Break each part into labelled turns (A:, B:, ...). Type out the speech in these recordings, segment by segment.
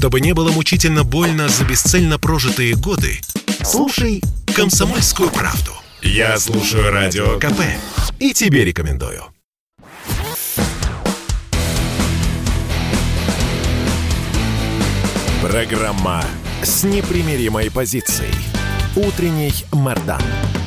A: Чтобы не было мучительно больно за бесцельно прожитые годы, слушай «Комсомольскую правду». Я слушаю Радио КП и тебе рекомендую. Программа с непримиримой позицией. Утренний Мардан.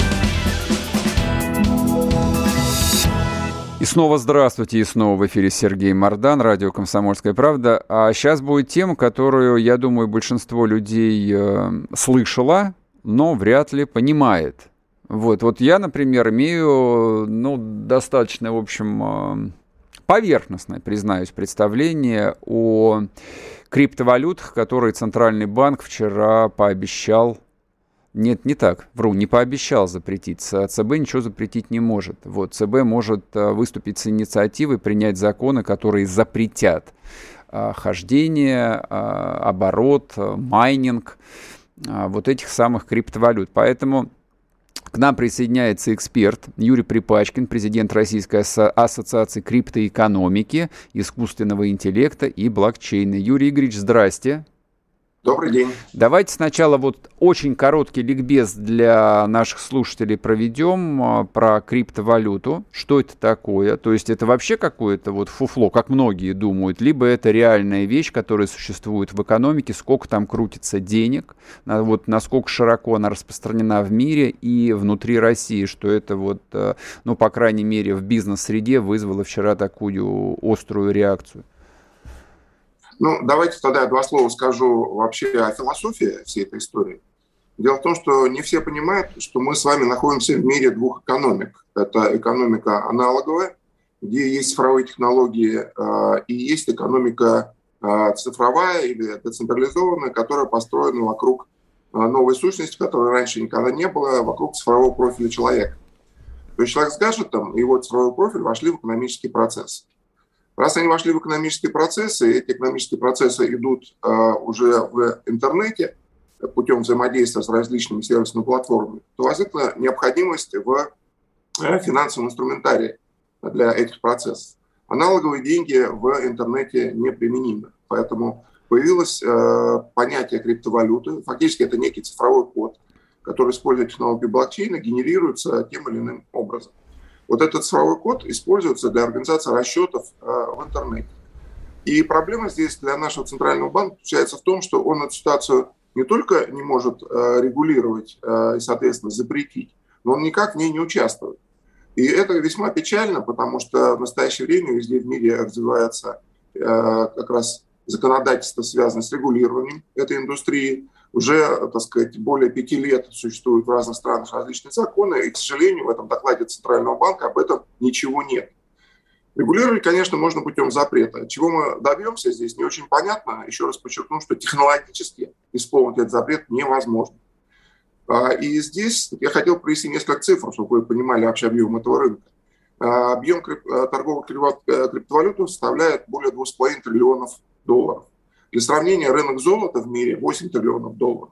B: И снова здравствуйте, и снова в эфире Сергей Мардан, радио «Комсомольская правда». А сейчас будет тема, которую, я думаю, большинство людей слышало, но вряд ли понимает. Вот я, например, имею достаточно, в общем, поверхностное, признаюсь, представление о криптовалютах, которые Центральный банк вчера пообещал. Нет, не так. Не пообещал запретить. ЦБ ничего запретить не может. ЦБ может выступить с инициативой, принять законы, которые запретят хождение, оборот, майнинг этих самых криптовалют. Поэтому к нам присоединяется эксперт Юрий Припачкин, президент Российской ассоциации криптоэкономики, искусственного интеллекта и блокчейна. Юрий Игоревич, здрасте.
C: Добрый день.
B: Давайте сначала очень короткий ликбез для наших слушателей проведем про криптовалюту. Что это такое? То есть это вообще какое-то фуфло, как многие думают, либо это реальная вещь, которая существует в экономике, сколько там крутится денег, насколько широко она распространена в мире и внутри России, что это по крайней мере, в бизнес-среде вызвало вчера такую острую реакцию.
C: Давайте тогда я два слова скажу вообще о философии всей этой истории. Дело в том, что не все понимают, что мы с вами находимся в мире двух экономик. Это экономика аналоговая, где есть цифровые технологии, и есть экономика цифровая или децентрализованная, которая построена вокруг новой сущности, которой раньше никогда не было, вокруг цифрового профиля человека. То есть человек с гаджетом и его цифровой профиль вошли в экономический процесс. Раз они вошли в экономические процессы, и эти экономические процессы идут уже в интернете путем взаимодействия с различными сервисными платформами, то возникла необходимость в финансовом инструментарии для этих процессов. Аналоговые деньги в интернете неприменимы, поэтому появилось понятие криптовалюты. Фактически это некий цифровой код, который, используя технологию блокчейна, генерируется тем или иным образом. Этот цифровой код используется для организации расчетов в интернете. И проблема здесь для нашего Центрального банка заключается в том, что он эту ситуацию не только не может регулировать и, соответственно, запретить, но он никак в ней не участвует. И это весьма печально, потому что в настоящее время везде в мире развивается как раз законодательство, связанное с регулированием этой индустрии. Уже, более 5 лет существуют в разных странах различные законы, и, к сожалению, в этом докладе Центрального банка об этом ничего нет. Регулировать, конечно, можно путем запрета. Чего мы добьемся здесь, не очень понятно. Еще раз подчеркну, что технологически исполнить этот запрет невозможно. И здесь я хотел привести несколько цифр, чтобы вы понимали вообще объем этого рынка. Объем торговых криптовалют составляет более $2,5 триллионов. Для сравнения, рынок золота в мире $8 триллионов.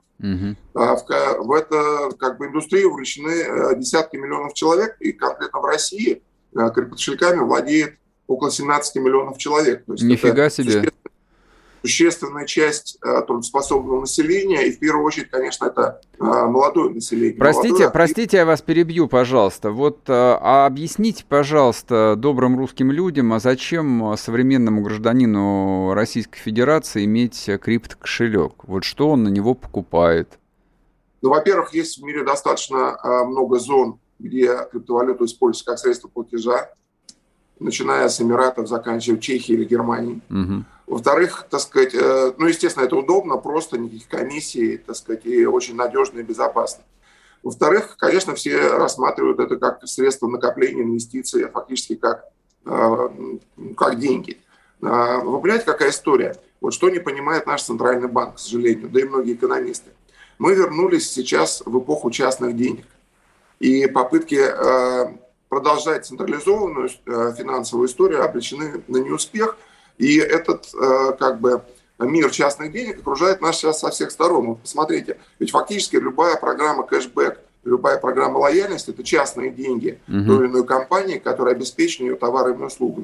C: В эту индустрию вовлечены десятки миллионов человек, и конкретно в России криптокошельками владеет около 17 миллионов человек. То есть
B: нифига себе.
C: Существенная часть трудоспособного населения, и в первую очередь, конечно, это молодое население.
B: Простите, я вас перебью, пожалуйста. Объясните, пожалуйста, добрым русским людям, зачем современному гражданину Российской Федерации иметь криптокошелек? Что он на него покупает?
C: Во-первых, есть в мире достаточно много зон, где криптовалюта используется как средство платежа, начиная с Эмиратов, заканчивая Чехией или Германией. Угу. Во-вторых, естественно, это удобно, просто никаких комиссий, и очень надежно и безопасно. Во-вторых, конечно, все рассматривают это как средство накопления инвестиций, фактически как деньги. Вы понимаете, какая история? Что не понимает наш Центральный банк, к сожалению, да и многие экономисты. Мы вернулись сейчас в эпоху частных денег. И попытки продолжать централизованную финансовую историю обречены на неуспех. И этот мир частных денег окружает нас сейчас со всех сторон. Посмотрите, ведь фактически любая программа кэшбэк, любая программа лояльности – это частные деньги той или иной компании, которая обеспечена ее товарами и услугами.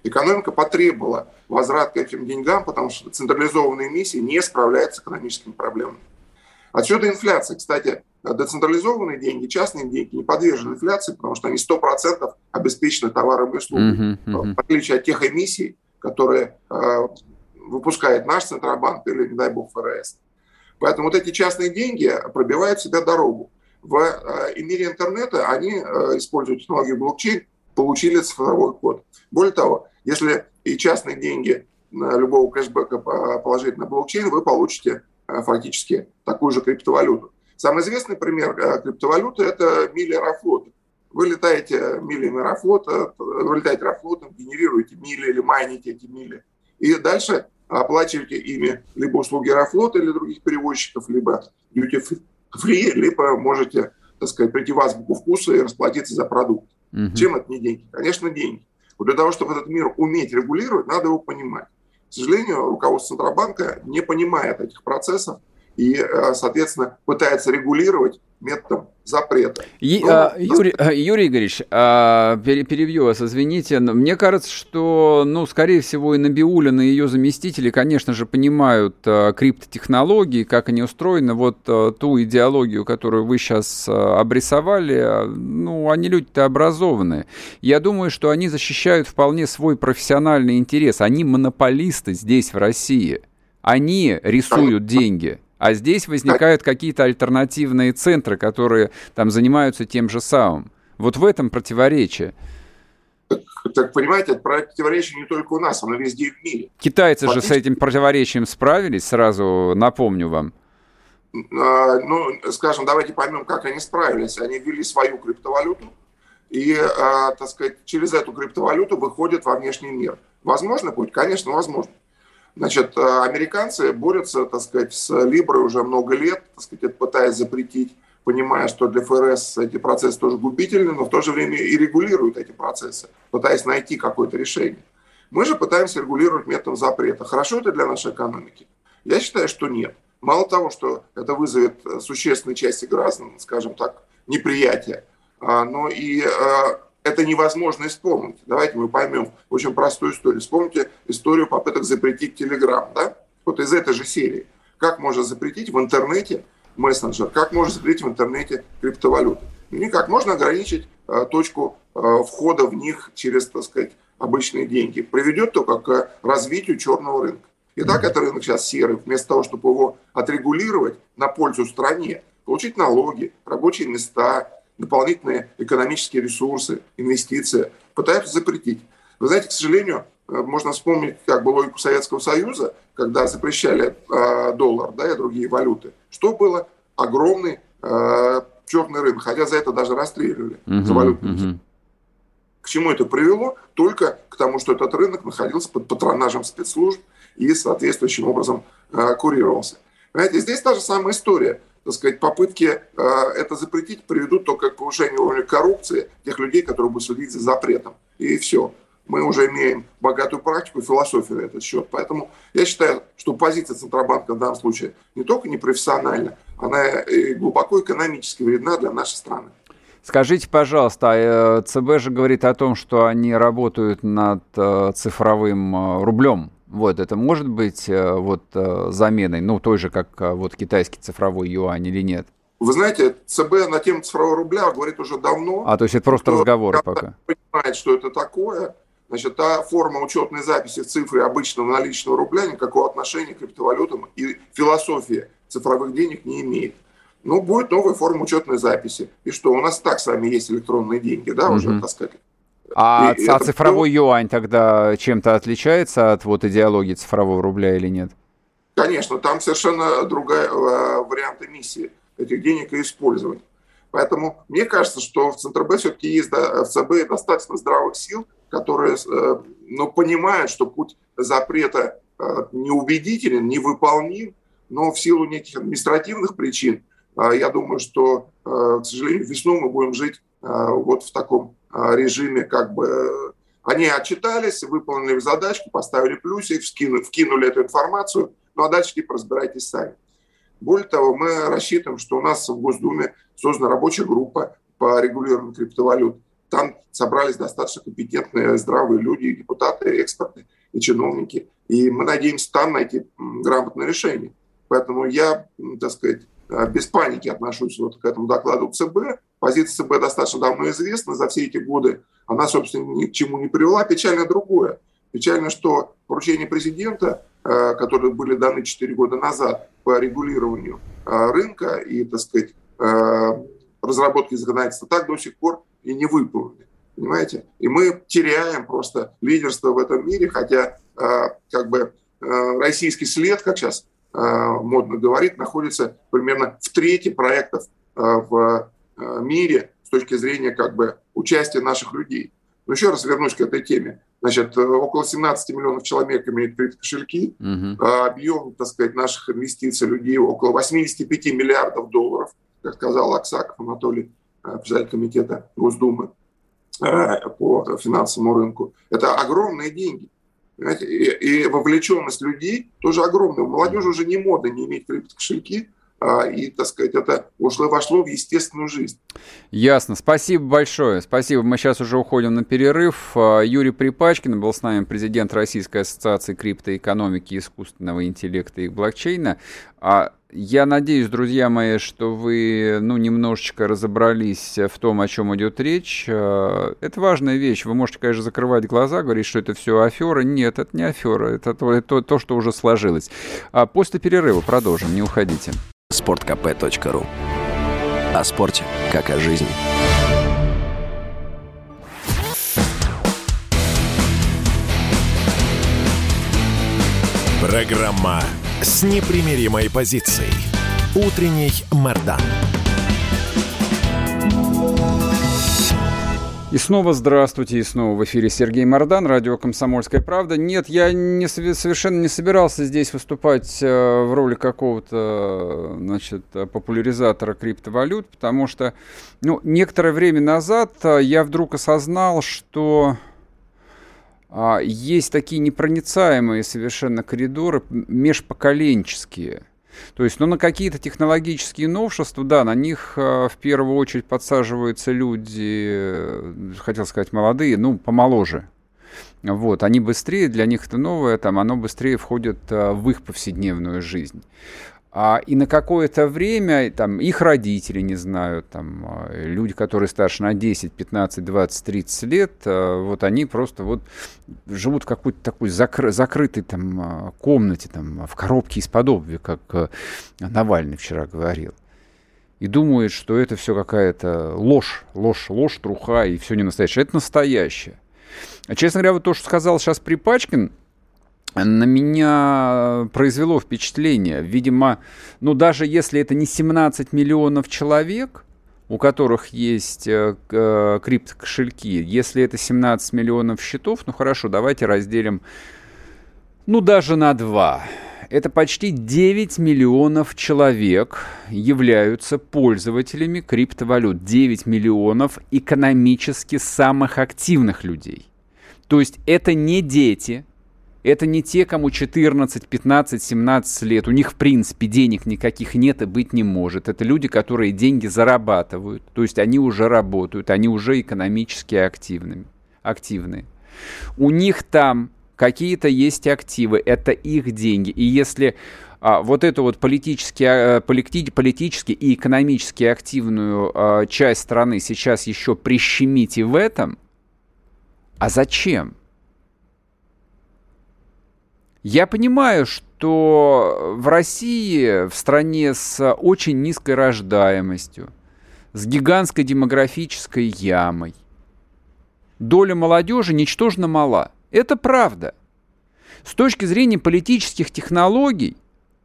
C: Экономика потребовала возврат к этим деньгам, потому что централизованные эмиссии не справляются с экономическими проблемами. Отсюда инфляция. Кстати, децентрализованные деньги, частные деньги не подвержены инфляции, потому что они 100% обеспечены товарами и услугами. В отличие от тех эмиссий, которые выпускает наш Центробанк или, не дай бог, ФРС. Поэтому вот эти частные деньги пробивают себе дорогу. В мире интернета они, используя технологию блокчейн, получили цифровой код. Более того, если и частные деньги любого кэшбэка положить на блокчейн, вы получите фактически такую же криптовалюту. Самый известный пример криптовалюты – это мили Аэрофлота. Вы летаете милями Аэрофлота, вы летаете Аэрофлотом, генерируете мили или майните эти мили. И дальше оплачиваете ими либо услуги Аэрофлота или других перевозчиков, либо duty-free, либо можете, так сказать, прийти в азбуку вкуса и расплатиться за продукт. Чем это не деньги? Конечно, деньги. Вот для того, чтобы этот мир уметь регулировать, надо его понимать. К сожалению, руководство Центробанка не понимает этих процессов и, соответственно, пытается регулировать методом запрета.
B: Юрий Игоревич, перебью вас, извините. Мне кажется, что, скорее всего, и Набиуллина, и ее заместители, конечно же, понимают криптотехнологии, как они устроены. Вот ту идеологию, которую вы сейчас обрисовали, они люди-то образованные. Я думаю, что они защищают вполне свой профессиональный интерес. Они монополисты здесь, в России. Они рисуют деньги. А здесь возникают какие-то альтернативные центры, которые там занимаются тем же самым. Вот в этом противоречие.
C: Так понимаете, это противоречие не только у нас, оно везде в мире.
B: Китайцы же с этим противоречием справились, сразу напомню вам.
C: Скажем, давайте поймем, как они справились. Они ввели свою криптовалюту и, так сказать, через эту криптовалюту выходят во внешний мир. Возможно будет? Конечно, возможно. Значит, американцы борются, так сказать, с Либрой уже много лет, так сказать, пытаясь запретить, понимая, что для ФРС эти процессы тоже губительны, но в то же время и регулируют эти процессы, пытаясь найти какое-то решение. Мы же пытаемся регулировать методом запрета. Хорошо это для нашей экономики? Я считаю, что нет. Мало того, что это вызовет существенной части граждан, скажем так, неприятие, но и это невозможно исполнить. Давайте мы поймем очень простую историю. Вспомните историю попыток запретить Telegram, да? Вот из этой же серии. Как можно запретить в интернете мессенджер? Как можно запретить в интернете криптовалюты? Никак. Можно ограничить точку входа в них через, так сказать, обычные деньги. Приведет только к развитию черного рынка. Итак, этот рынок сейчас серый. Вместо того, чтобы его отрегулировать на пользу стране, получить налоги, рабочие места, дополнительные экономические ресурсы, инвестиции, пытаются запретить. Вы знаете, к сожалению, можно вспомнить как бы логику Советского Союза, когда запрещали доллар, да, и другие валюты. Что было? Огромный черный рынок, хотя за это даже расстреливали, за валютный. К чему это привело? Только к тому, что этот рынок находился под патронажем спецслужб и соответствующим образом курировался. Понимаете, здесь та же самая история. Так сказать, попытки это запретить приведут только к повышению уровня коррупции тех людей, которые будут следить за запретом. И все. Мы уже имеем богатую практику и философию на этот счет. Поэтому я считаю, что позиция Центробанка в данном случае не только непрофессиональна, она и глубоко экономически вредна для нашей страны.
B: Скажите, пожалуйста, ЦБ же говорит о том, что они работают над цифровым рублем. Вот, это может быть заменой, той же, как китайский цифровой юань или нет?
C: Вы знаете, ЦБ на тему цифрового рубля говорит уже давно.
B: То есть это просто разговоры пока?
C: Понимает, что это такое. Значит, та форма учетной записи в цифре обычного наличного рубля никакого отношения к криптовалютам и философия цифровых денег не имеет. Будет новая форма учетной записи. И что, у нас так с вами есть электронные деньги, да, уже, так сказать.
B: А цифровой юань тогда чем-то отличается от идеологии цифрового рубля или нет?
C: Конечно, там совершенно другая вариант эмиссии этих денег и использования. Поэтому мне кажется, что в Центробанке все-таки есть в ЦБ достаточно здравых сил, которые понимают, что путь запрета неубедителен, невыполним, но в силу неких административных причин, я думаю, что, к сожалению, весну мы будем жить в таком режиме, они отчитались, выполнили задачку, поставили плюсик, вкинули эту информацию, а дальше разбирайтесь сами. Более того, мы рассчитываем, что у нас в Госдуме создана рабочая группа по регулированию криптовалют. там собрались достаточно компетентные, здравые люди, и депутаты, и эксперты, и чиновники. И мы надеемся там найти грамотное решение. Поэтому я, так сказать, без паники отношусь вот к этому докладу ЦБ. Позиция ЦБ достаточно давно известна. За все эти годы она, собственно, ни к чему не привела. Печально другое. Печально, что поручения президента, которые были даны 4 года назад по регулированию рынка и, так сказать, разработке законодательства, так до сих пор и не выполнены. Понимаете? И мы теряем просто лидерство в этом мире, хотя российский след, как сейчас модно говорить, находится примерно в трети проектов в мире с точки зрения участия наших людей. Но еще раз вернусь к этой теме. Значит, около 17 миллионов человек имеют криптокошельки. Объем, так сказать, наших инвестиций людей около 85 миллиардов долларов, как сказал Аксаков Анатолий, председатель комитета Госдумы по финансовому рынку. Это огромные деньги. Понимаете? И вовлеченность людей тоже огромная. У молодежи уже не мода не иметь криптокошельки. И, так сказать, это вошло в естественную жизнь.
B: Ясно. Спасибо большое. Спасибо. Мы сейчас уже уходим на перерыв. Юрий Припачкин был с нами, президент Российской ассоциации криптоэкономики, искусственного интеллекта и блокчейна. Я надеюсь, друзья мои, что вы немножечко разобрались в том, о чем идет речь. Это важная вещь. Вы можете, конечно, закрывать глаза, говорить, что это все афера. Нет, это не афера. Это то, что уже сложилось. После перерыва продолжим. Не уходите.
D: sportkp.ru. О спорте, как о жизни.
A: Программа с непримиримой позицией. Утренний Мардан.
B: И снова здравствуйте, и снова в эфире Сергей Мардан, радио «Комсомольская правда». Нет, я совершенно не собирался здесь выступать в роли какого-то, популяризатора криптовалют, потому что, некоторое время назад я вдруг осознал, что есть такие непроницаемые совершенно коридоры межпоколенческие. То есть, на какие-то технологические новшества, да, на них в первую очередь подсаживаются люди, хотел сказать, молодые, помоложе. Вот, они быстрее, для них это новое, оно быстрее входит в их повседневную жизнь. И на какое-то время их родители, не знаю, люди, которые старше на 10, 15, 20, 30 лет, они просто живут в какой-то такой закрытой комнате, в коробке из-под обуви, как Навальный вчера говорил. И думают, что это все какая-то ложь, труха, и все не настоящее. Это настоящее. Честно говоря, то, что сказал сейчас Припачкин, на меня произвело впечатление. Видимо, даже если это не 17 миллионов человек, у которых есть криптокошельки, если это 17 миллионов счетов, хорошо, давайте разделим, даже на 2. Это почти 9 миллионов человек являются пользователями криптовалют. 9 миллионов экономически самых активных людей. То есть это не дети. Это не те, кому 14, 15, 17 лет. У них, в принципе, денег никаких нет и быть не может. Это люди, которые деньги зарабатывают. То есть они уже работают, они уже экономически активны. У них там какие-то есть активы, это их деньги. И если эту политически и экономически активную часть страны сейчас еще прищемите в этом, а зачем? Я понимаю, что в России, в стране с очень низкой рождаемостью, с гигантской демографической ямой, доля молодежи ничтожно мала. Это правда. С точки зрения политических технологий,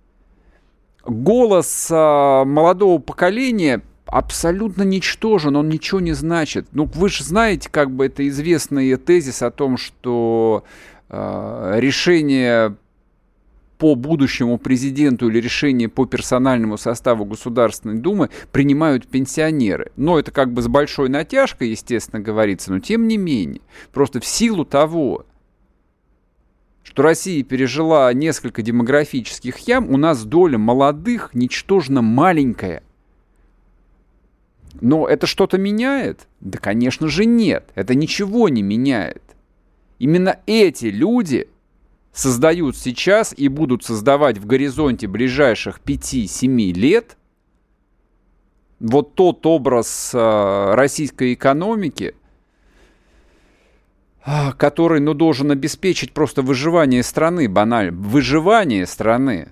B: голос молодого поколения абсолютно ничтожен, он ничего не значит. Вы же знаете, это известный тезис о том, что решение по будущему президенту или решение по персональному составу Государственной Думы принимают пенсионеры. Это с большой натяжкой, естественно, говорится, но тем не менее. Просто в силу того, что Россия пережила несколько демографических ям, у нас доля молодых ничтожно маленькая. Но это что-то меняет? Да, конечно же, нет. Это ничего не меняет. Именно эти люди создают сейчас и будут создавать в горизонте ближайших 5-7 лет вот тот образ российской экономики, который, должен обеспечить просто выживание страны, банально. Выживание страны.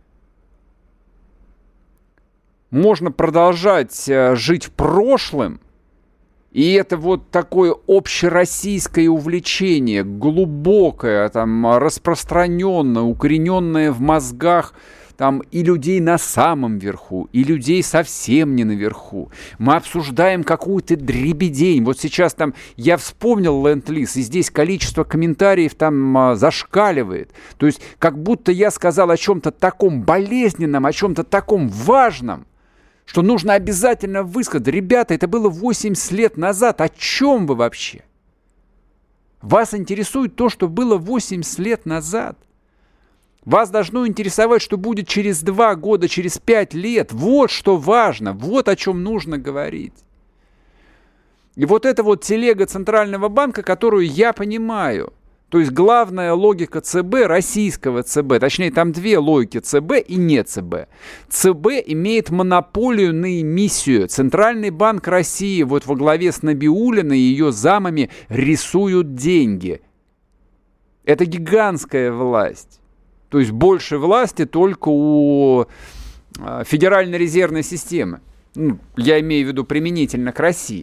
B: Можно продолжать жить прошлым, и это вот такое общероссийское увлечение, глубокое, там, распространенное, укорененное в мозгах там, и людей на самом верху, и людей совсем не наверху. Мы обсуждаем какую-то дребедень. Вот сейчас там я вспомнил Ленд-лиз, и здесь количество комментариев там зашкаливает. То есть как будто я сказал о чем-то таком болезненном, о чем-то таком важном, что нужно обязательно высказать. Ребята, это было 80 лет назад. О чем вы вообще? Вас интересует то, что было 80 лет назад. Вас должно интересовать, что будет через 2 года, через 5 лет. Вот что важно, вот о чем нужно говорить. И вот это вот телега Центрального банка, которую я понимаю. То есть главная логика ЦБ, российского ЦБ, точнее там 2 логики ЦБ и не ЦБ. ЦБ имеет монополию на эмиссию. Центральный банк России вот во главе с Набиуллиной и ее замами рисуют деньги. Это гигантская власть. То есть больше власти только у Федеральной резервной системы. Я имею в виду применительно к России.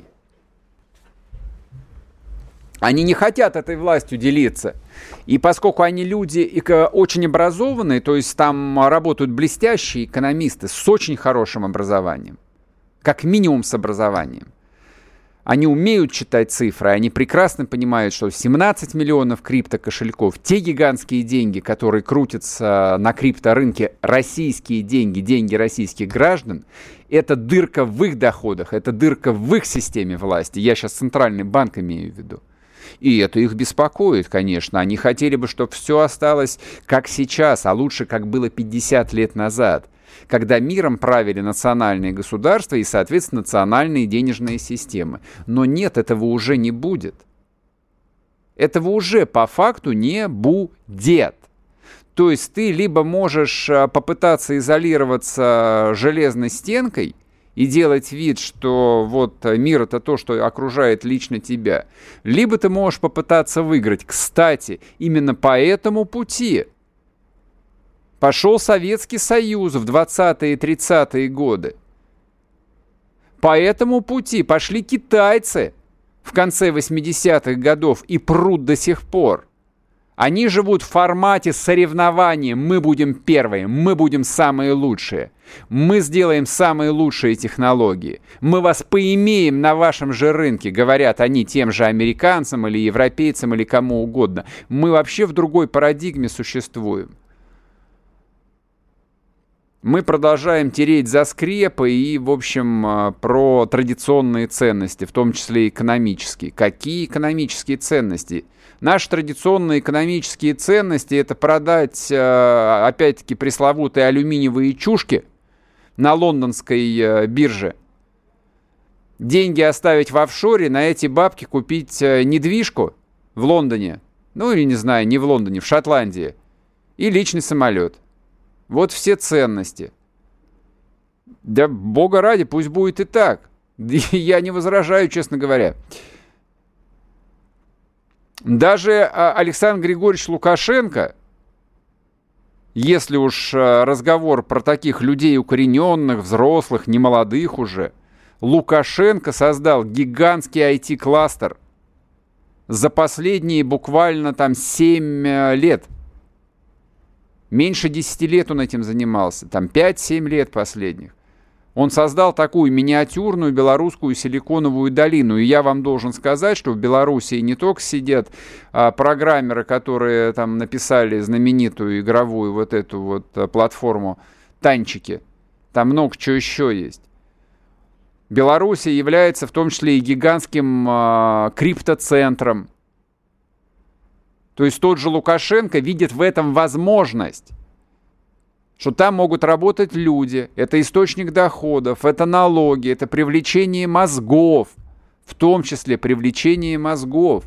B: Они не хотят этой властью делиться. И поскольку они люди очень образованные, то есть там работают блестящие экономисты с очень хорошим образованием, как минимум с образованием, они умеют читать цифры, они прекрасно понимают, что 17 миллионов криптокошельков, те гигантские деньги, которые крутятся на крипторынке, российские деньги, деньги российских граждан, это дырка в их доходах, это дырка в их системе власти. Я сейчас Центральный банк имею в виду. И это их беспокоит, конечно. Они хотели бы, чтобы все осталось как сейчас, а лучше, как было 50 лет назад, когда миром правили национальные государства и, соответственно, национальные денежные системы. Но нет, этого уже не будет. Этого уже по факту не будет. То есть ты либо можешь попытаться изолироваться железной стенкой и делать вид, что вот мир — это то, что окружает лично тебя, либо ты можешь попытаться выиграть. Кстати, именно по этому пути пошел Советский Союз в 20-е и 30-е годы. По этому пути пошли китайцы в конце 80-х годов и прут до сих пор. Они живут в формате соревнования. Мы будем первые, мы будем самые лучшие. Мы сделаем самые лучшие технологии. Мы вас поимеем на вашем же рынке, говорят они тем же американцам или европейцам или кому угодно. Мы вообще в другой парадигме существуем. Мы продолжаем тереть за скрепы и, в общем, про традиционные ценности, в том числе экономические. Какие экономические ценности? Наши традиционные экономические ценности — это продать, опять-таки, пресловутые алюминиевые чушки на лондонской бирже, деньги оставить в офшоре, на эти бабки купить недвижку в Лондоне, ну или, не знаю, не в Лондоне, в Шотландии, и личный самолет. Вот все ценности. Да бога ради, пусть будет и так. Я не возражаю, честно говоря. Даже Александр Григорьевич Лукашенко, если уж разговор про таких людей укорененных, взрослых, немолодых уже, Лукашенко создал гигантский IT-кластер за последние буквально там 7 лет. Меньше 10 лет он этим занимался, там 5-7 лет последних. Он создал такую миниатюрную белорусскую силиконовую долину. И я вам должен сказать, что в Белоруссии не только сидят программеры, которые там написали знаменитую игровую вот эту вот платформу «Танчики». Там много чего еще есть. Белоруссия является в том числе и гигантским криптоцентром. То есть тот же Лукашенко видит в этом возможность. Что там могут работать люди, это источник доходов, это налоги, это привлечение мозгов, в том числе привлечение мозгов.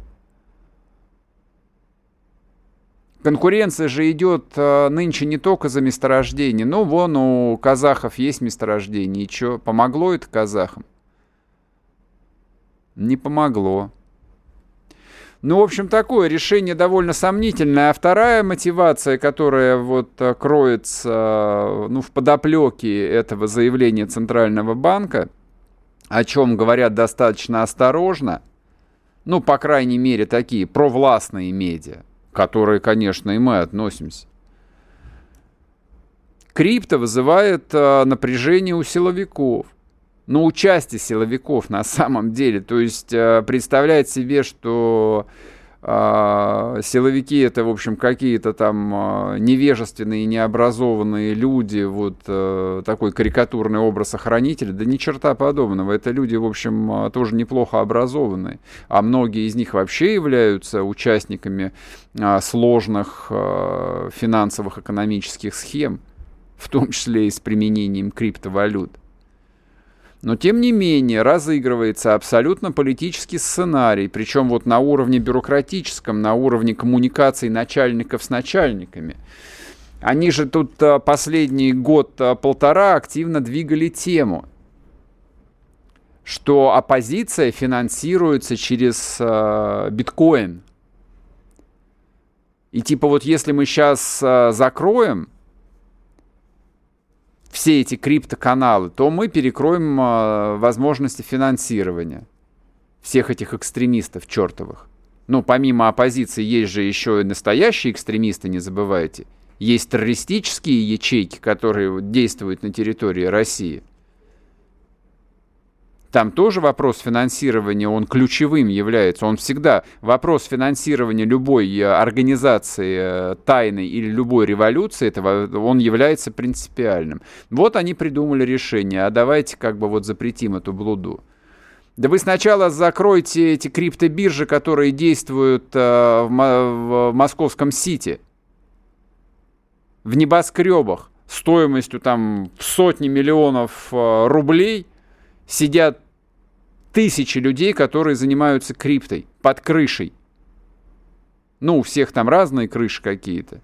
B: Конкуренция же идет нынче не только за месторождение. Ну, вон у казахов есть месторождение. И что, помогло это казахам? Не помогло. Ну, в общем, такое решение довольно сомнительное. А вторая мотивация, которая вот кроется в подоплеке этого заявления Центрального банка, о чем говорят достаточно осторожно, ну, по крайней мере, такие провластные медиа, к которой, конечно, и мы относимся. Крипто вызывает напряжение у силовиков. Ну, у части силовиков на самом деле. То есть представлять себе, что силовики это, в общем, какие-то там невежественные, необразованные люди, вот такой карикатурный образ охранителя, да ни черта подобного. Это люди, в общем, тоже неплохо образованные. А многие из них вообще являются участниками сложных финансовых экономических схем, в том числе и с применением криптовалют. Но, тем не менее, разыгрывается абсолютно политический сценарий, причем вот на уровне бюрократическом, на уровне коммуникаций начальников с начальниками. Они же тут последний год-полтора активно двигали тему, что оппозиция финансируется через биткоин. И типа вот если мы сейчас закроем все эти криптоканалы, то мы перекроем возможности финансирования всех этих экстремистов чертовых. Ну, помимо оппозиции, есть же еще и настоящие экстремисты, не забывайте. Есть террористические ячейки, которые действуют на территории России. Там тоже вопрос финансирования, он ключевым является. Он всегда, вопрос финансирования любой организации тайной или любой революции, он является принципиальным. Вот они придумали решение, а давайте как бы вот запретим эту блуду. Да вы сначала закройте эти криптобиржи, которые действуют в московском Сити, в небоскребах, стоимостью там в сотни миллионов рублей, сидят тысячи людей, которые занимаются криптой под крышей. Ну, у всех там разные крыши какие-то.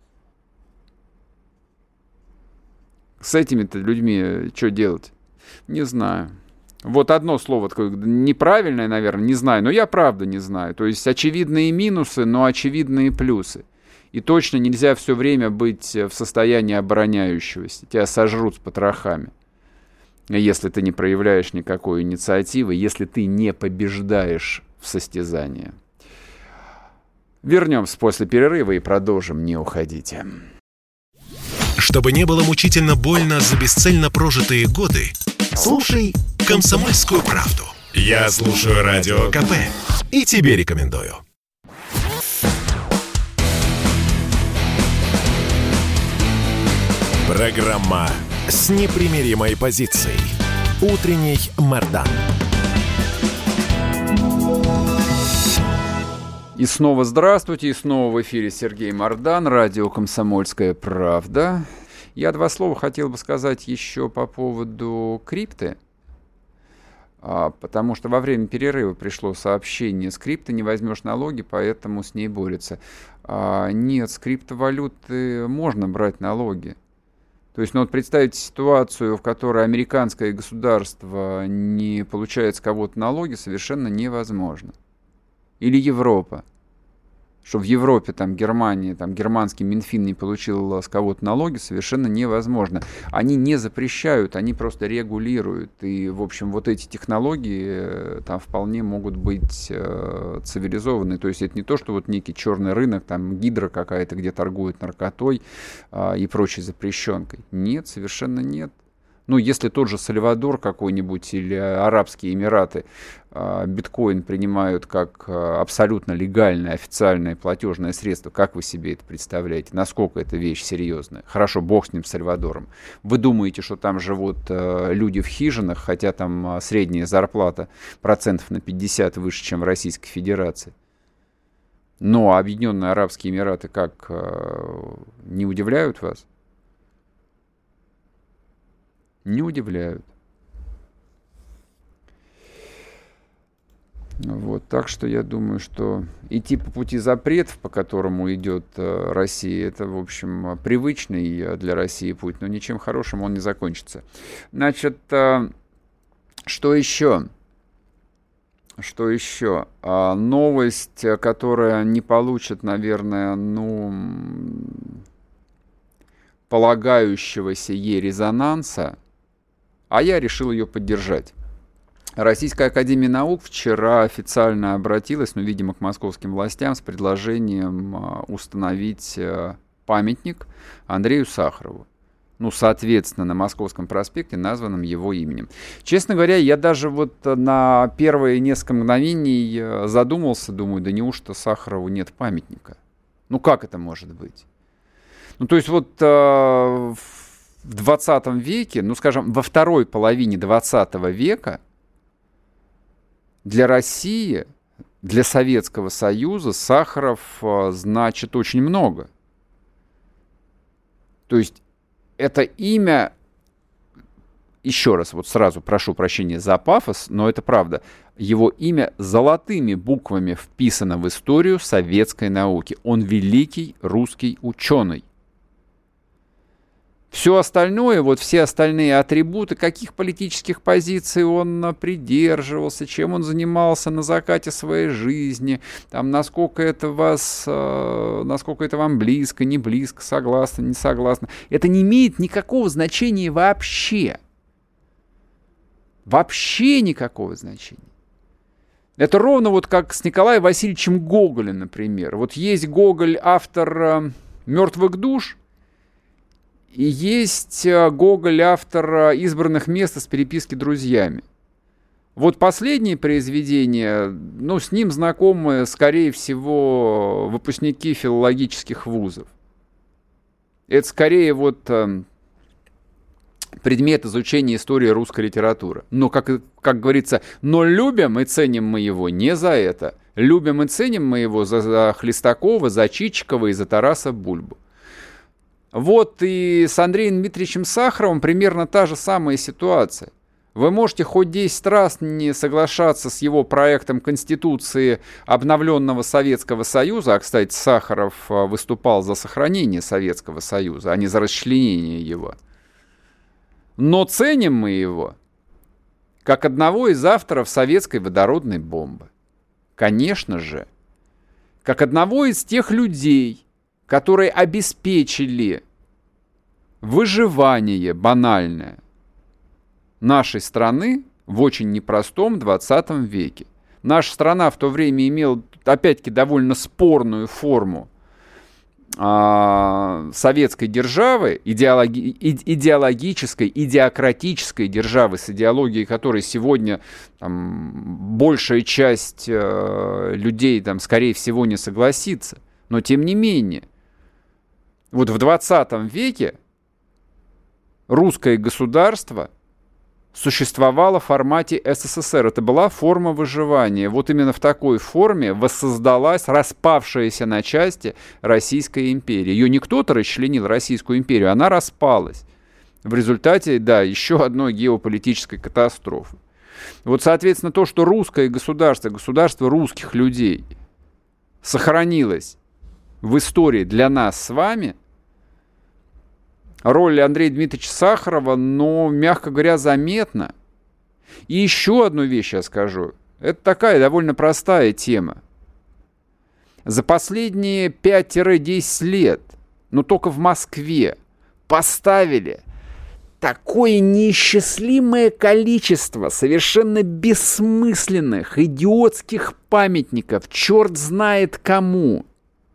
B: С этими-то людьми что делать? Не знаю. Вот одно слово такое неправильное, наверное, не знаю, но я правда не знаю. То есть очевидные минусы, но очевидные плюсы. И точно нельзя все время быть в состоянии обороняющегося. Тебя сожрут с потрохами. Если ты не проявляешь никакой инициативы, если ты не побеждаешь в состязании. Вернемся после перерыва и продолжим. Не уходите.
A: Чтобы не было мучительно больно за бесцельно прожитые годы, слушай «Комсомольскую правду». Я слушаю Радио КП и тебе рекомендую. Программа с непримиримой позицией. Утренний Мардан.
B: И снова здравствуйте, и снова в эфире Сергей Мардан, радио «Комсомольская правда». Я два слова хотел бы сказать еще по поводу крипты, потому что во время перерыва пришло сообщение: с крипто не возьмешь налоги, поэтому с ней борются. Нет, с криптовалюты можно брать налоги. То есть, вот представьте ситуацию, в которой американское государство не получает с кого-то налоги, совершенно невозможно. Или Европа. Что в Европе, там, Германии, там, германский Минфин не получил с кого-то налоги, совершенно невозможно. Они не запрещают, они просто регулируют. И, в общем, вот эти технологии там вполне могут быть цивилизованы. То есть это не то, что вот некий черный рынок, там гидра какая-то, где торгуют наркотой и прочей запрещенкой. Нет, совершенно нет. Ну, если тот же Сальвадор какой-нибудь или Арабские Эмираты биткоин принимают как абсолютно легальное официальное платежное средство, как вы себе это представляете? Насколько эта вещь серьезная? Хорошо, бог с ним, с Сальвадором. Вы думаете, что там живут люди в хижинах, хотя там средняя зарплата процентов на 50 выше, чем в Российской Федерации? Но Объединенные Арабские Эмираты как, не удивляют вас? Не удивляют. Вот, так что я думаю, что идти по пути запретов, по которому идет Россия, это, в общем, привычный для России путь, но ничем хорошим он не закончится. Значит, что еще? Что еще? Новость, которая не получит, наверное, полагающегося ей резонанса, а я решил ее поддержать. Российская академия наук вчера официально обратилась, видимо, к московским властям с предложением установить памятник Андрею Сахарову. Соответственно, на Московском проспекте, названном его именем. Честно говоря, я даже на первые несколько мгновений задумался, думаю, да неужто Сахарову нет памятника? Как это может быть? То есть в 20 веке, скажем, во второй половине 20 века для России, для Советского Союза Сахаров значит очень много. То есть это имя, еще раз, сразу прошу прощения за пафос, но это правда, его имя золотыми буквами вписано в историю советской науки. Он великий русский ученый. Все остальное, все остальные атрибуты, каких политических позиций он придерживался, чем он занимался на закате своей жизни, насколько это вам близко, не близко, согласно, не согласно, это не имеет никакого значения вообще. Вообще никакого значения. Это ровно как с Николаем Васильевичем Гоголем, например. Есть Гоголь, автор «Мертвых душ», и есть Гоголь, автор «Избранных мест» из переписки друзьями. Последнее произведение, с ним знакомы, скорее всего, выпускники филологических вузов. Это скорее предмет изучения истории русской литературы. Но, как говорится, любим и ценим мы его не за это. Любим и ценим мы его за Хлестакова, за Чичикова и за Тараса Бульбу. И с Андреем Дмитриевичем Сахаровым примерно та же самая ситуация. Вы можете хоть 10 раз не соглашаться с его проектом Конституции обновленного Советского Союза, а, кстати, Сахаров выступал за сохранение Советского Союза, а не за расчленение его. Но ценим мы его как одного из авторов советской водородной бомбы. Конечно же, как одного из тех людей, которые обеспечили выживание банальное нашей страны в очень непростом 20 веке. Наша страна в то время имела, опять-таки, довольно спорную форму советской державы, идеологической, идеократической державы, с идеологией которой сегодня большая часть людей, скорее всего, не согласится. Но тем не менее, в 20 веке русское государство существовало в формате СССР. Это была форма выживания. Именно в такой форме воссоздалась распавшаяся на части Российская империя. Ее не кто-то расчленил, Российскую империю, она распалась. В результате, еще одной геополитической катастрофы. Соответственно, то, что русское государство, государство русских людей сохранилось в истории для нас с вами, роль Андрея Дмитриевича Сахарова, мягко говоря, заметна. И еще одну вещь я скажу. Это такая довольно простая тема. За последние 5-10 лет, только в Москве, поставили такое неисчислимое количество совершенно бессмысленных, идиотских памятников, черт знает кому.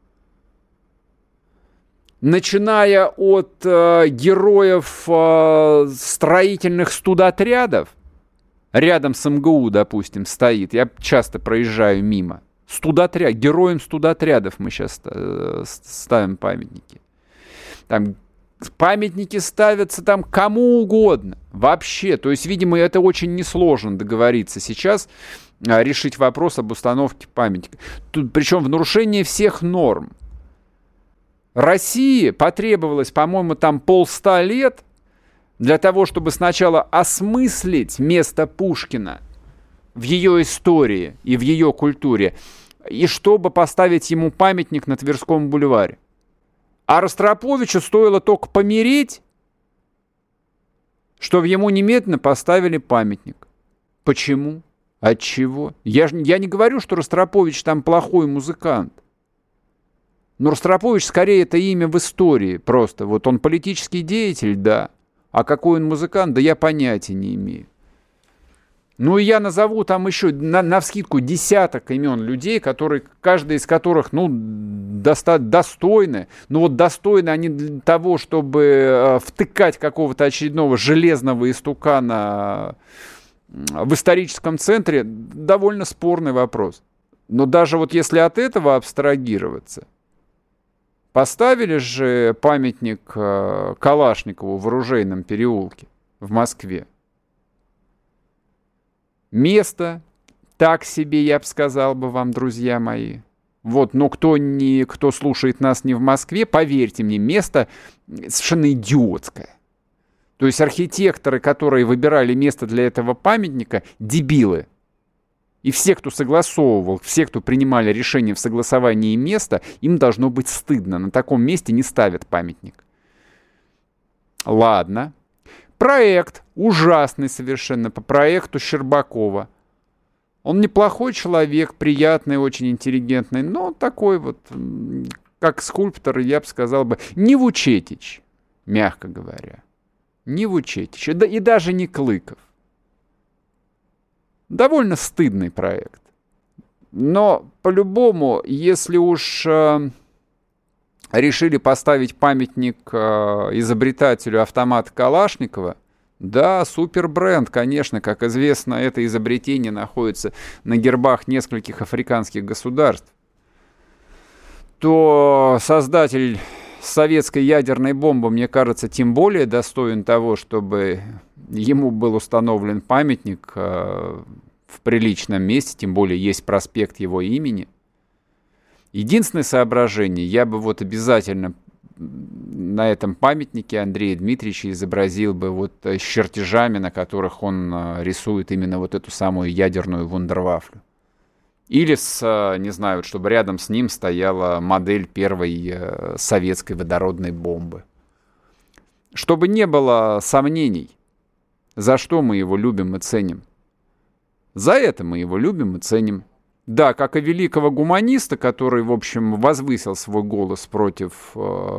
B: Начиная от героев строительных студотрядов, рядом с МГУ, допустим, стоит, я часто проезжаю мимо, героям студотрядов мы сейчас ставим памятники. Памятники ставятся кому угодно, вообще. То есть, видимо, это очень несложно договориться сейчас, решить вопрос об установке памятника. Причем в нарушение всех норм. России потребовалось, по-моему, 150 лет для того, чтобы сначала осмыслить место Пушкина в ее истории и в ее культуре, и чтобы поставить ему памятник на Тверском бульваре. А Ростроповичу стоило только помереть, чтобы ему немедленно поставили памятник. Почему? Отчего? Я не говорю, что Ростропович там плохой музыкант. Но Ростропович скорее это имя в истории просто. Вот он политический деятель, да. А какой он музыкант, да я понятия не имею. Ну и я назову там еще навскидку десяток имен людей, которые, каждый из которых, достойны. Но вот достойны они для того, чтобы втыкать какого-то очередного железного истукана в историческом центре, довольно спорный вопрос. Но даже вот если от этого абстрагироваться, поставили же памятник Калашникову в Оружейном переулке в Москве. Место так себе, я бы сказал вам, друзья мои. Вот, но кто слушает нас не в Москве, поверьте мне, место совершенно идиотское. То есть архитекторы, которые выбирали место для этого памятника, дебилы. И все, кто согласовывал, все, кто принимали решение в согласовании места, им должно быть стыдно. На таком месте не ставят памятник. Ладно. Проект ужасный совершенно, по проекту Щербакова. Он неплохой человек, приятный, очень интеллигентный, но такой вот, как скульптор, я бы сказал не Вучетич, мягко говоря. Не Вучетич, и даже не Клыков. Довольно стыдный проект. Но по-любому, если уж решили поставить памятник изобретателю автомата Калашникова, да, супербренд, конечно, как известно, это изобретение находится на гербах нескольких африканских государств, то создатель советской ядерной бомбы, мне кажется, тем более достоин того, чтобы ему был установлен памятник в приличном месте, тем более есть проспект его имени. Единственное соображение, я бы вот обязательно на этом памятнике Андрея Дмитриевича изобразил бы вот с чертежами, на которых он рисует именно вот эту самую ядерную вундервафлю. Или, не знаю, чтобы рядом с ним стояла модель первой советской водородной бомбы. Чтобы не было сомнений, за что мы его любим и ценим. За это мы его любим и ценим. Да, как и великого гуманиста, который, в общем, возвысил свой голос против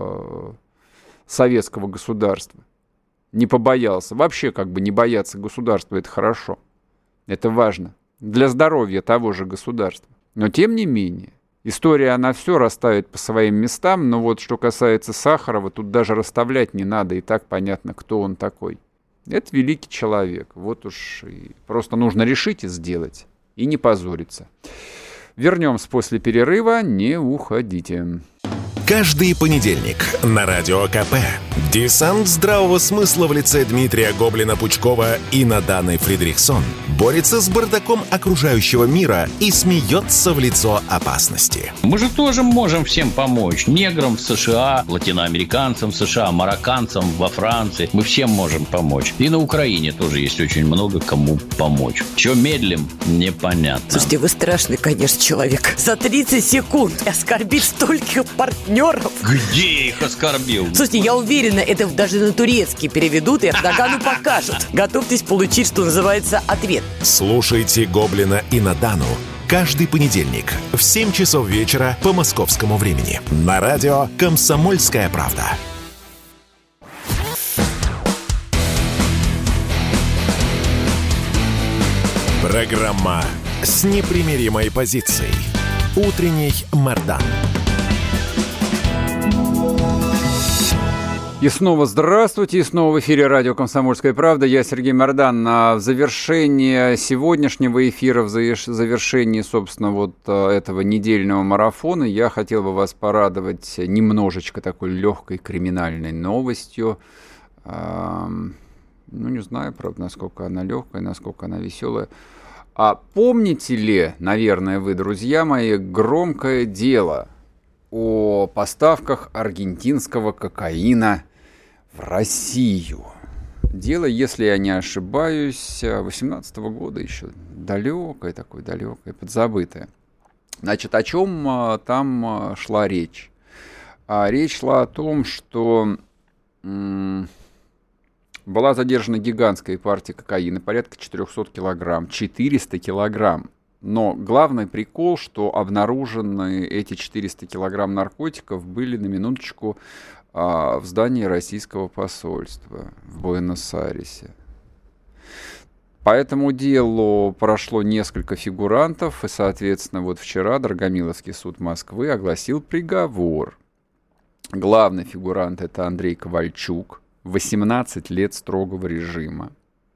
B: советского государства. Не побоялся. Вообще, как бы не бояться государства, это хорошо. Это важно. Для здоровья того же государства. Но тем не менее, история, она все расставит по своим местам, но вот что касается Сахарова, тут даже расставлять не надо, и так понятно, кто он такой. Это великий человек. Вот уж и просто нужно решить и сделать, и не позориться. Вернемся после перерыва, не уходите.
A: Каждый понедельник на Радио КП десант здравого смысла в лице Дмитрия Гоблина-Пучкова и Наданы Фридрихсон борется с бардаком окружающего мира и смеется в лицо опасности.
E: Мы же тоже можем всем помочь. Неграм в США, латиноамериканцам в США, марокканцам во Франции. Мы всем можем помочь. И на Украине тоже есть очень много кому помочь. Чего медлим, непонятно.
F: Слушайте, вы страшный, конечно, человек. За 30 секунд оскорбить стольких партнеров.
E: Где их оскорбил?
F: Слушайте, я уверена, это даже на турецкий переведут и Эрдогану покажут. Готовьтесь получить, что называется, ответ.
A: Слушайте Гоблина и Надану каждый понедельник в 7 часов вечера по московскому времени на радио «Комсомольская правда». Программа с непримиримой позицией. Утренний Мардан.
B: И снова здравствуйте, и снова в эфире радио «Комсомольская правда». Я Сергей Мардан. В завершении сегодняшнего эфира, в завершении, собственно, вот этого недельного марафона, я хотел бы вас порадовать немножечко такой легкой криминальной новостью. Не знаю, правда, насколько она легкая, насколько она веселая. А помните ли, наверное, вы, друзья мои, громкое дело о поставках аргентинского кокаина в Россию? Дело, если я не ошибаюсь, 18-го года еще. Далекое, подзабытое. Значит, о чем там шла речь? Речь шла о том, что была задержана гигантская партия кокаина, порядка 400 килограмм, 400 килограмм. Но главный прикол, что обнаружены эти 400 килограмм наркотиков были, на минуточку, в здании российского посольства в Буэнос-Айресе. По этому делу прошло несколько фигурантов, и, соответственно, вот вчера Драгомиловский суд Москвы огласил приговор. Главный фигурант — это Андрей Ковальчук, 18 лет строгого режима.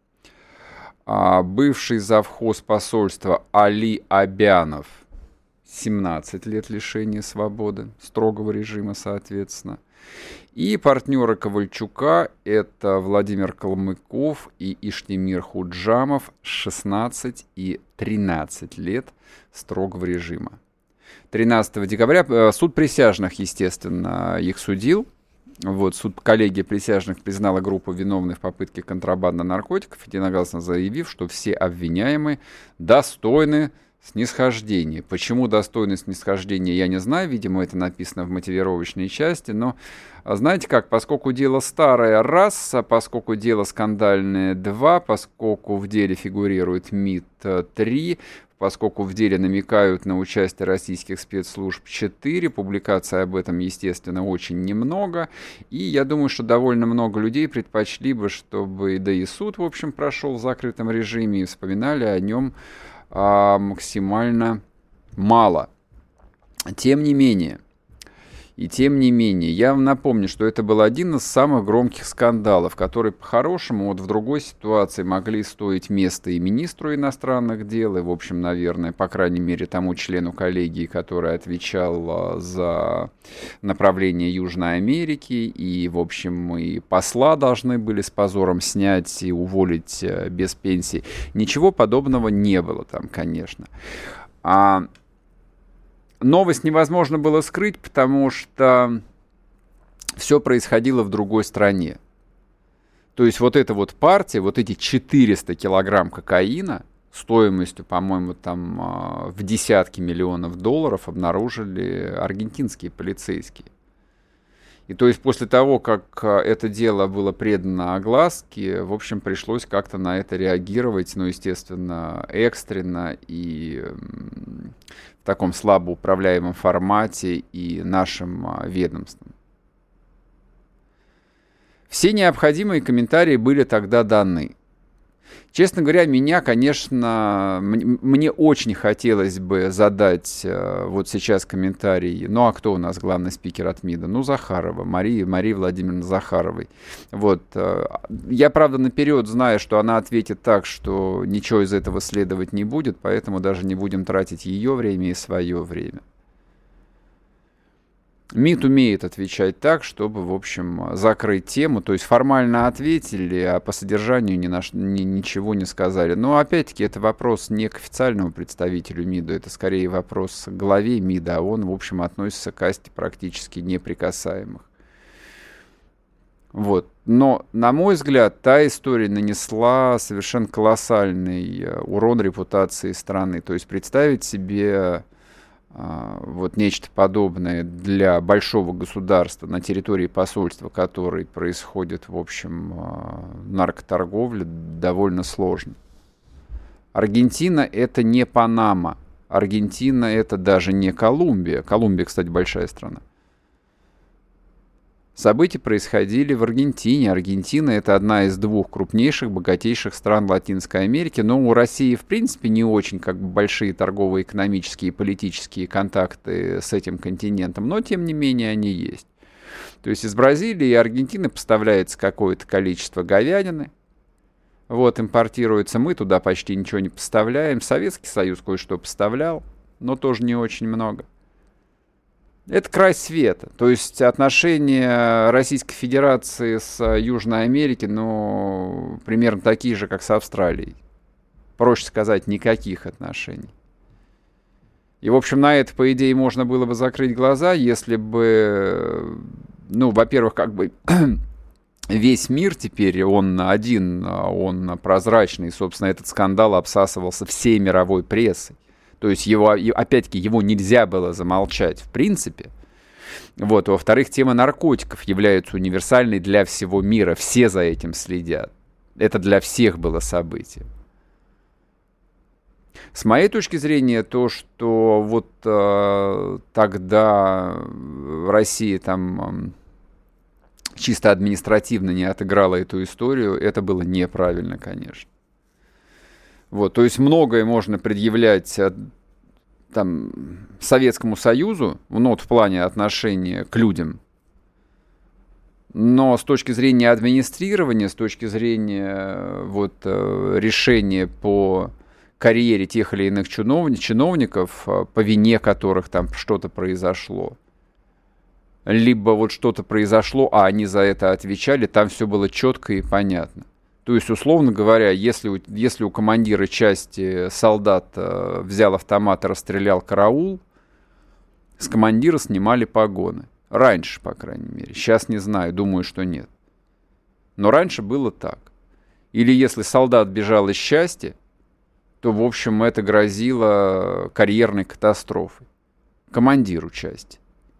B: Бывший завхоз посольства Али Абянов, 17 лет лишения свободы, строгого режима, соответственно. И партнеры Ковальчука — это Владимир Калмыков и Иштимир Худжамов, 16 и 13 лет строгого режима. 13 декабря суд присяжных, естественно, их судил. Вот, суд коллегии присяжных признала группу виновной в попытке контрабанды наркотиков, единогласно заявив, что все обвиняемые достойны снисхождения. Почему достойны снисхождения, я не знаю. Видимо, это написано в мотивировочной части. Но знаете как, поскольку дело старое — раз, поскольку дело скандальное — два, поскольку в деле фигурирует МИД — 3, поскольку в деле намекают на участие российских спецслужб — 4, публикаций об этом, естественно, очень немного, и я думаю, что довольно много людей предпочли бы, чтобы, да и суд, в общем, прошел в закрытом режиме, и вспоминали о нем максимально мало. Тем не менее, я вам напомню, что это был один из самых громких скандалов, которые по-хорошему вот в другой ситуации могли стоить места и министру иностранных дел, и, в общем, наверное, по крайней мере, тому члену коллегии, который отвечал за направление Южной Америки, и, в общем, и посла должны были с позором снять и уволить без пенсии. Ничего подобного не было там, конечно. Новость невозможно было скрыть, потому что все происходило в другой стране. То есть вот эта вот партия, вот эти 400 килограмм кокаина стоимостью, по-моему, там в десятки миллионов долларов обнаружили аргентинские полицейские. И то есть после того, как это дело было предано огласке, в общем, пришлось как-то на это реагировать, ну, естественно, экстренно и в таком слабо управляемом формате и нашим ведомством. Все необходимые комментарии были тогда даны. Честно говоря, меня, конечно, мне очень хотелось бы задать вот сейчас комментарий. Ну, а кто у нас главный спикер от МИДа? Ну, Захарова, Мария Владимировна Захаровой. Вот. Я, правда, наперед знаю, что она ответит так, что ничего из этого следовать не будет, поэтому даже не будем тратить ее время и свое время. МИД умеет отвечать так, чтобы, в общем, закрыть тему. То есть формально ответили, а по содержанию ничего не сказали. Но, опять-таки, это вопрос не к официальному представителю МИДа, это скорее вопрос к главе МИДа, а он, в общем, относится к касте практически неприкасаемых. Вот. Но, на мой взгляд, та история нанесла совершенно колоссальный урон репутации страны. То есть представить себе вот нечто подобное для большого государства на территории посольства, которой происходит, в общем, наркоторговля, довольно сложно. Аргентина — это не Панама. Аргентина — это даже не Колумбия. Колумбия, кстати, большая страна. События происходили в Аргентине. Аргентина — это одна из двух крупнейших, богатейших стран Латинской Америки. Но у России, в принципе, не очень большие торговые, экономические и политические контакты с этим континентом. Но, тем не менее, они есть. То есть из Бразилии и Аргентины поставляется какое-то количество говядины. Вот, импортируется. Мы туда почти ничего не поставляем. Советский Союз кое-что поставлял, но тоже не очень много. Это край света. То есть отношения Российской Федерации с Южной Америкой, ну, примерно такие же, как с Австралией. Проще сказать, никаких отношений. И, в общем, на это, по идее, можно было бы закрыть глаза, если бы, ну, во-первых, как бы весь мир теперь, он один, он прозрачный, собственно, этот скандал обсасывался всей мировой прессой. То есть, опять-таки, его нельзя было замолчать в принципе. Вот. Во-вторых, тема наркотиков является универсальной для всего мира. Все за этим следят. Это для всех было событие. С моей точки зрения, то, что вот тогда Россия там чисто административно не отыграла эту историю, это было неправильно, конечно. Вот, то есть многое можно предъявлять там, Советскому Союзу, ну, вот в плане отношения к людям, но с точки зрения администрирования, с точки зрения вот, решения по карьере тех или иных чиновников, по вине которых там что-то произошло, либо вот что-то произошло, а они за это отвечали, там все было четко и понятно. То есть, условно говоря, если у командира части солдат взял автомат и расстрелял караул, с командира снимали погоны. Раньше, по крайней мере. Сейчас не знаю, думаю, что нет. Но раньше было так. Или если солдат бежал из части, то, в общем, это грозило карьерной катастрофой. Командиру части.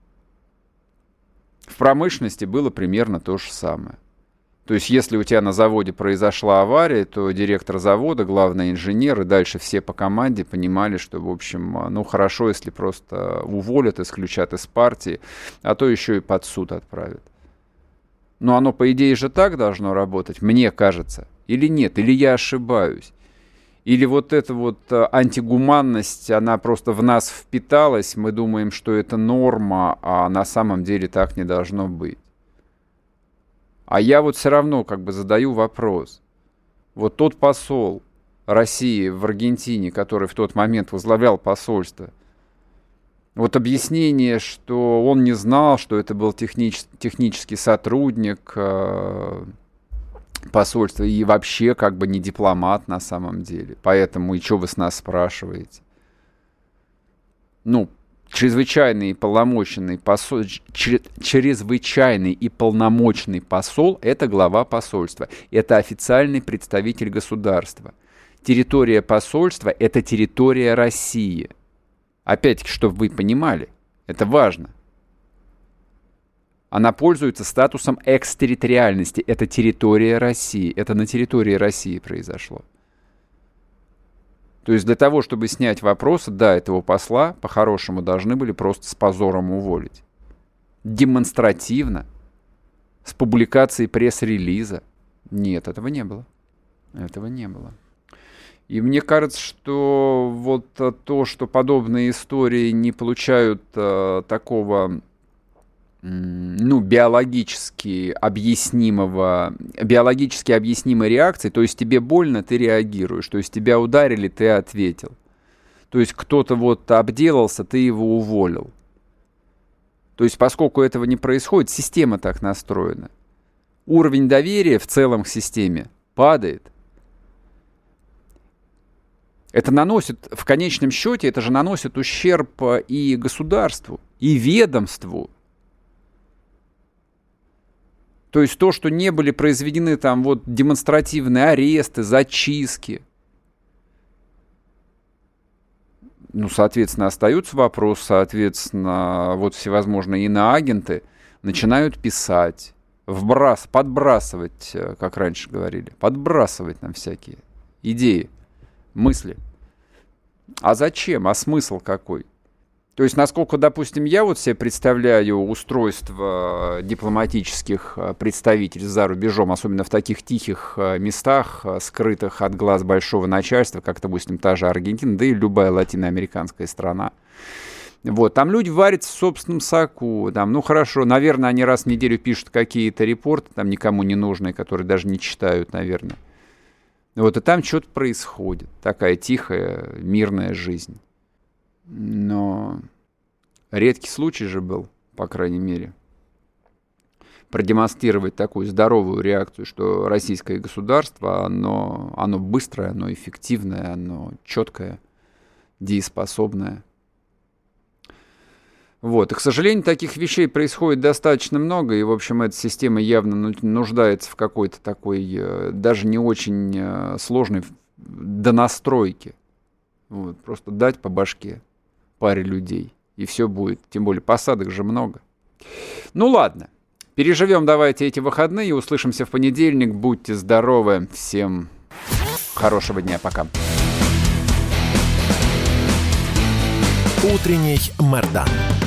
B: В промышленности было примерно то же самое. То есть, если у тебя на заводе произошла авария, то директор завода, главный инженер и дальше все по команде понимали, что, в общем, ну, хорошо, если просто уволят, исключат из партии, а то еще и под суд отправят. Но оно, по идее, же так должно работать, мне кажется. Или нет, или я ошибаюсь. Или вот эта вот антигуманность, она просто в нас впиталась, мы думаем, что это норма, а на самом деле так не должно быть. А я вот все равно как бы задаю вопрос. Вот тот посол России в Аргентине, который в тот момент возглавлял посольство, вот объяснение, что он не знал, что это был технический сотрудник посольства и вообще как бы не дипломат на самом деле. Поэтому и что вы с нас спрашиваете? Ну, чрезвычайный и полномочный посол, чрезвычайный и полномочный посол – это глава посольства. Это официальный представитель государства. Территория посольства – это территория России. Опять-таки, чтобы вы понимали, это важно. Она пользуется статусом экстерриториальности. Это территория России. Это на территории России произошло. То есть для того, чтобы снять вопросы, да, этого посла по-хорошему должны были просто с позором уволить. Демонстративно, с публикацией пресс-релиза. Нет, этого не было. Этого не было. И мне кажется, что вот то, что подобные истории не получают такого, ну, биологически объяснимой реакции, то есть тебе больно, ты реагируешь, то есть тебя ударили, ты ответил. То есть кто-то вот обделался, ты его уволил. То есть поскольку этого не происходит, система так настроена. Уровень доверия в целом к системе падает. Это наносит, в конечном счете, это же наносит ущерб и государству, и ведомству. То есть то, что не были произведены там вот демонстративные аресты, зачистки. Ну, соответственно, остаются вопросы, соответственно, вот всевозможные иноагенты начинают писать, подбрасывать, как раньше говорили, подбрасывать нам всякие идеи, мысли. А зачем? А смысл какой? То есть, насколько, допустим, я вот себе представляю устройство дипломатических представителей за рубежом, особенно в таких тихих местах, скрытых от глаз большого начальства, как, допустим, та же Аргентина, да и любая латиноамериканская страна. Вот, там люди варятся в собственном соку, там, ну хорошо, наверное, они раз в неделю пишут какие-то репорты, там никому не нужные, которые даже не читают, наверное. Вот, и там что-то происходит, такая тихая, мирная жизнь. Но редкий случай же был, по крайней мере, продемонстрировать такую здоровую реакцию, что российское государство, оно быстрое, оно эффективное, оно четкое, дееспособное. Вот. И, к сожалению, таких вещей происходит достаточно много, и, в общем, эта система явно нуждается в какой-то такой, даже не очень сложной донастройке. Вот. Просто дать по башке паре людей, и все будет. Тем более посадок же много. Ну ладно, переживем давайте эти выходные, услышимся в понедельник. Будьте здоровы, всем хорошего дня, пока.
A: Утренний Мардан.